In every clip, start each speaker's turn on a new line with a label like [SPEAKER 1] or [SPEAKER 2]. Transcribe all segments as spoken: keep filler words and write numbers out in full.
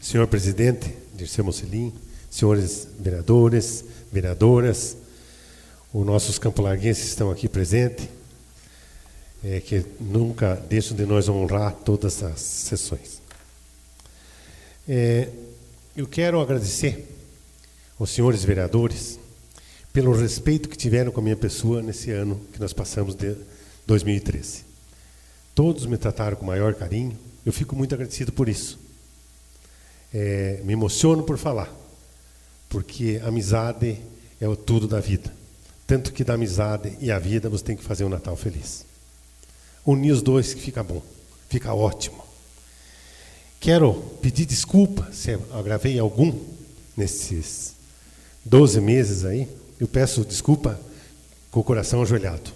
[SPEAKER 1] Senhor presidente, Dirceu Mocelin, senhores vereadores, vereadoras, os nossos campolarguenses estão aqui presentes, é, que nunca deixam de nós honrar todas as sessões. É, eu quero agradecer aos senhores vereadores pelo respeito que tiveram com a minha pessoa nesse ano que nós passamos de dois mil e treze. Todos me trataram com o maior carinho, eu fico muito agradecido por isso. É, me emociono por falar, porque a amizade é o tudo da vida. Tanto que da amizade e a vida você tem que fazer um Natal feliz. Unir os dois que fica bom, fica ótimo. Quero pedir desculpa se eu gravei algum nesses doze meses aí. Eu peço desculpa com o coração ajoelhado,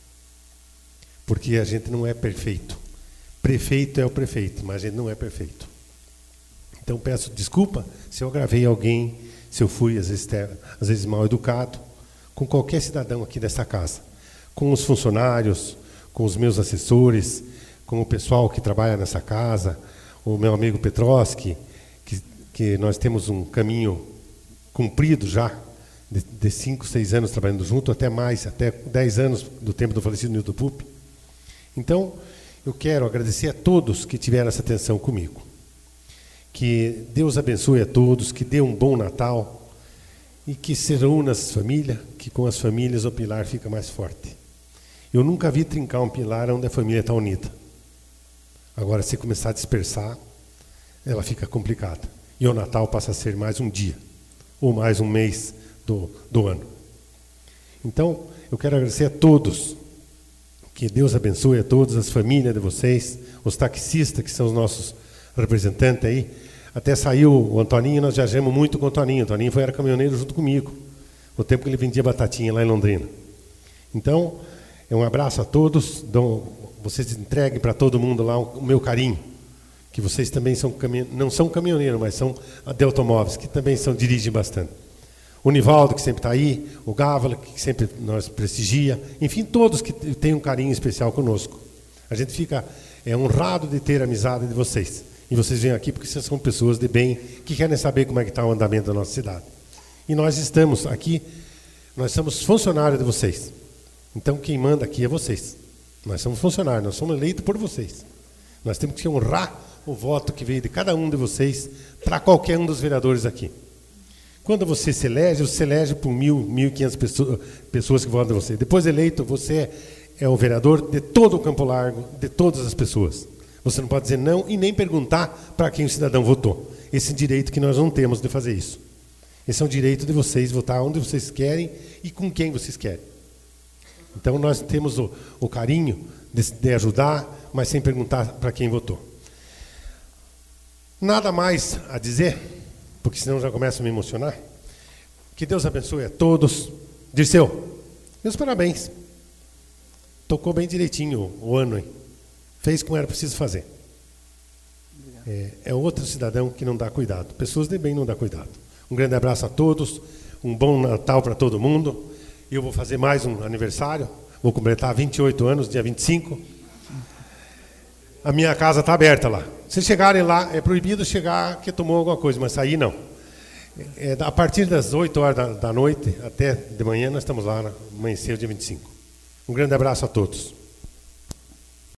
[SPEAKER 1] porque a gente não é perfeito. Prefeito é o prefeito, mas a gente não é perfeito. Então peço desculpa se eu gravei alguém, se eu fui às vezes, às vezes mal educado, com qualquer cidadão aqui dessa casa, com os funcionários, com os meus assessores, com o pessoal que trabalha nessa casa, o meu amigo Petroski, que, que nós temos um caminho cumprido já, de, de cinco, seis anos trabalhando junto, até mais, até dez anos do tempo do falecido Nilton Pupi. Então, eu quero agradecer a todos que tiveram essa atenção comigo. Que Deus abençoe a todos, que dê um bom Natal e que se reúna as famílias, que com as famílias o pilar fica mais forte. Eu nunca vi trincar um pilar onde a família está unida. Agora, se começar a dispersar, ela fica complicada. E o Natal passa a ser mais um dia, ou mais um mês do, do ano. Então, eu quero agradecer a todos. Que Deus abençoe a todas as famílias de vocês, os taxistas, que são os nossos representantes aí. Até saiu o Antoninho, nós viajamos muito com o Antoninho. O Antoninho foi, era caminhoneiro junto comigo, no tempo que ele vendia batatinha lá em Londrina. Então, é um abraço a todos. Dão, vocês entreguem para todo mundo lá o meu carinho. Que vocês também são não são caminhoneiros, mas são de automóveis, que também são, dirigem bastante. O Nivaldo, que sempre está aí, o Gávala, que sempre nos prestigia, enfim, todos que têm um carinho especial conosco. A gente fica é, honrado de ter a amizade de vocês. E vocês vêm aqui porque vocês são pessoas de bem, que querem saber como é que está o andamento da nossa cidade. E nós estamos aqui, nós somos funcionários de vocês. Então, quem manda aqui é vocês. Nós somos funcionários, nós somos eleitos por vocês. Nós temos que honrar o voto que veio de cada um de vocês para qualquer um dos vereadores aqui. Quando você se elege, você se elege por mil, mil e quinhentas pessoas, pessoas que votam em você. Depois eleito, você é o vereador de todo o Campo Largo, de todas as pessoas. Você não pode dizer não e nem perguntar para quem o cidadão votou. Esse é um direito que nós não temos de fazer isso. Esse é um direito de vocês votar onde vocês querem e com quem vocês querem. Então nós temos o, o carinho de, de ajudar, mas sem perguntar para quem votou. Nada mais a dizer, porque senão já começo a me emocionar. Que Deus abençoe a todos. Dirceu, meus parabéns. Tocou bem direitinho o ano, hein? Fez como era preciso fazer. É, é outro cidadão que não dá cuidado. Pessoas de bem não dá cuidado. Um grande abraço a todos. Um bom Natal para todo mundo. Eu vou fazer mais um aniversário. Vou completar vinte e oito anos, dia vinte e cinco. A minha casa está aberta lá. Se chegarem lá, é proibido chegar que tomou alguma coisa, mas sair não. É, a partir das oito horas da, da noite até de manhã, nós estamos lá, amanhecer o dia vinte e cinco. Um grande abraço a todos.